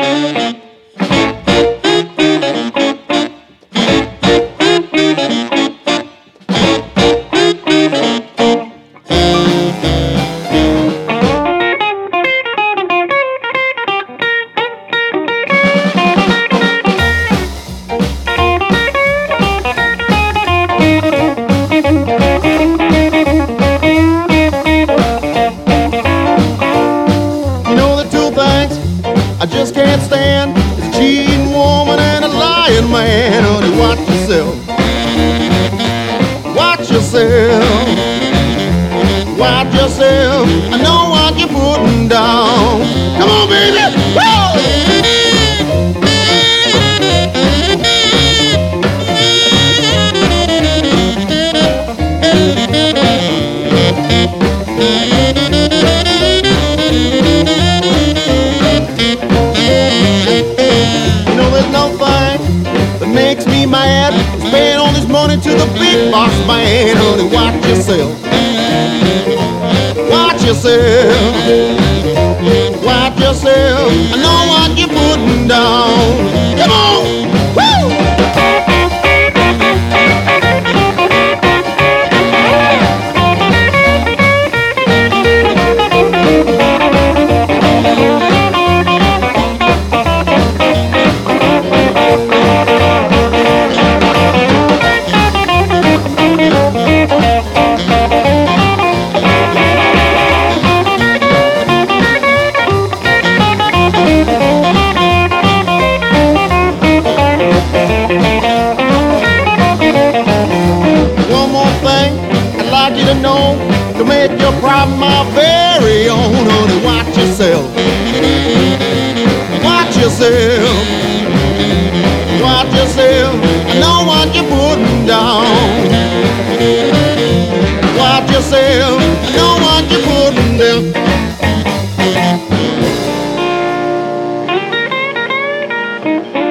I just can't stand is a cheating woman and a lying man. Honey, watch yourself. Watch yourself. Watch yourself. I know what you're putting down. Come on, baby. Woo! Makes me mad, spend all this money to the big boss man. Honey, watch yourself. Watch yourself. Watch yourself. I know what you're putting down. Come on. To make your problem my very own. Honey, watch yourself. Watch yourself. Watch yourself. I know what you're putting down. Watch yourself. I know what you're putting down.